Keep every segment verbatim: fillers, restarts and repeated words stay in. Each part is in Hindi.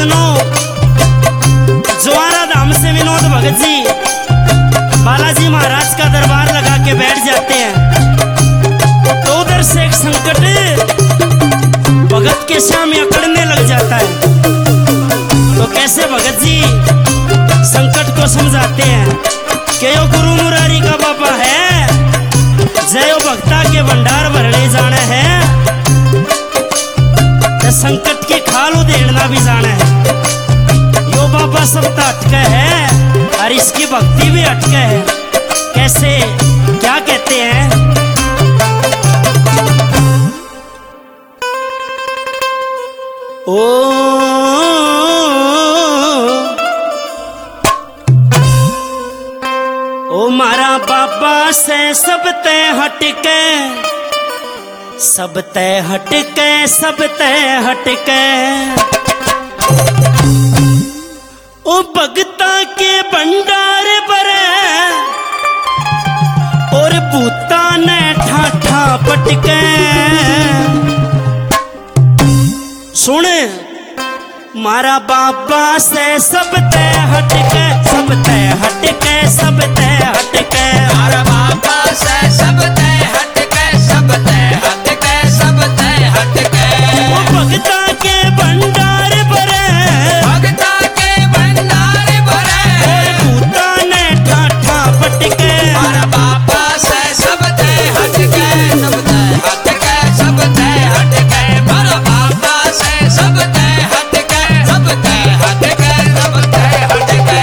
सुनो। ज्वारा धाम से विनोद भगत जी बालाजी महाराज का दरबार लगा के बैठ जाते हैं तो उधर से एक संकट भगत के सामने अकड़ने लग जाता है। तो कैसे भगत जी संकट को समझाते हैं कि यो गुरु मुरारी का बाबा है, जयो भक्ता के भंडार भरने जाना है, संकट के खाल उधेड़ना भी जाना है। यो बाबा सब तो अटका है और इसकी भक्ति भी अटका है। कैसे क्या कहते हैं? ओ ओ मारा बाबा से सब ते हटके, सब ते हटके, सब ते हटके, ओ भगता के भंडार भरे और भूता ने ठाठा पटके। सुन मारा बाबा से सब ते हटके, सब ते हटके, सब ते हटके, मारा बाबा से सब ते हटके, सब ते हटके, सब ते हटके, वो भगता के भंडार भरे, भगता के भंडार भरे, और भूता ने ठाठा पटके। मारा बाबा से सब ते हटके, सब ते हटके, सब ते हटके, मारा बाबा से सब ते हटके, सब ते हटके, सब ते हटके।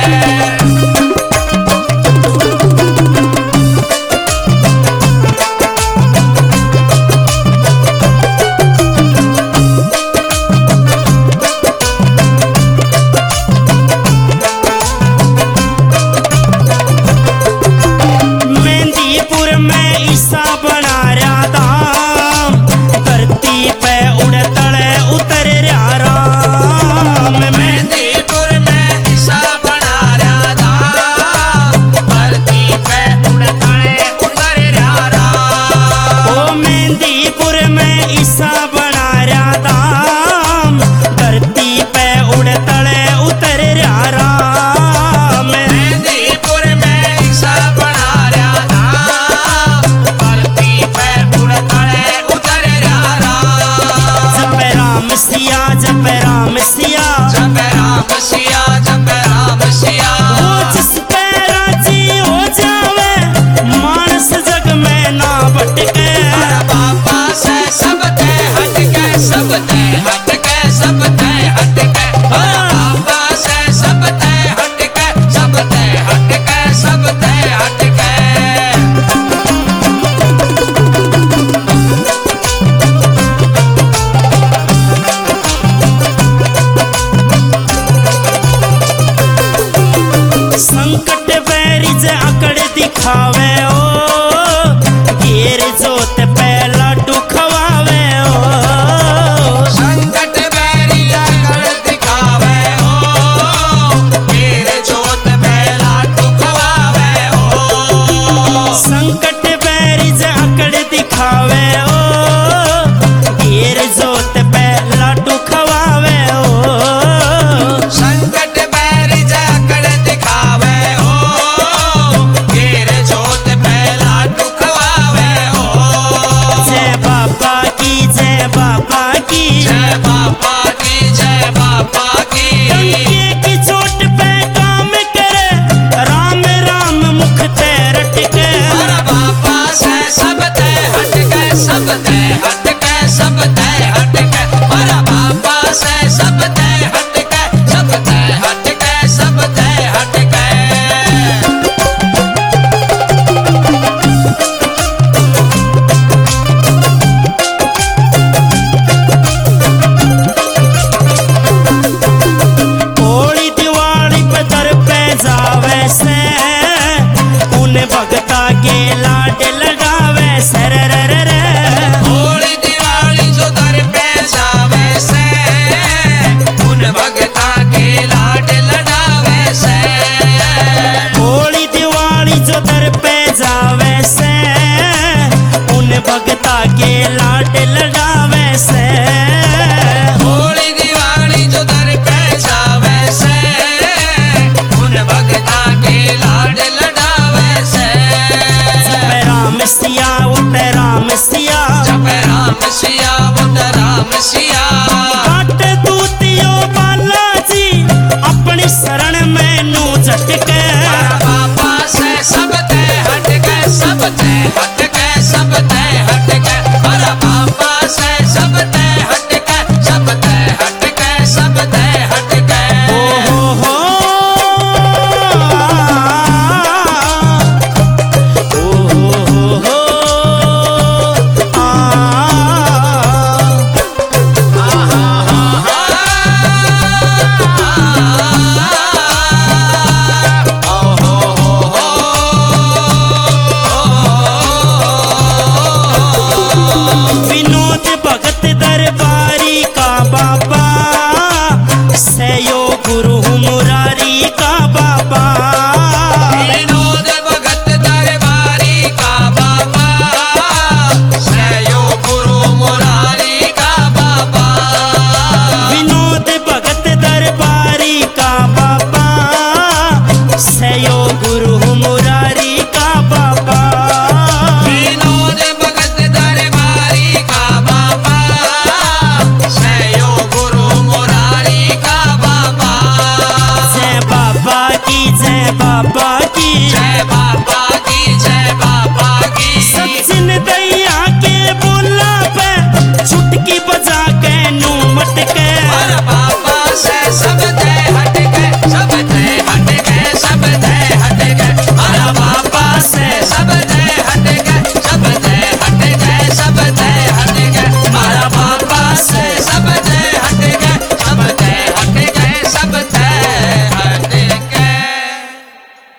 मेहंदीपुर में ईसा बना रहा धाम, धरती पे उड़ तले उतर रहा राम। मेहंदीपुर में ईसा बना रहा धाम, धरती पे उड़ तले उतर रहा राम। ओ मेहंदीपुर में ईसा बना रहा धाम, धरती पे उड़ तले उतर रहा राम। मेहंदीपुर में ईसा बना रहा धाम, धरती पे उड़ तले उतर रहा राम। जप राम सिया, जप राम सिया, जप राम सिया,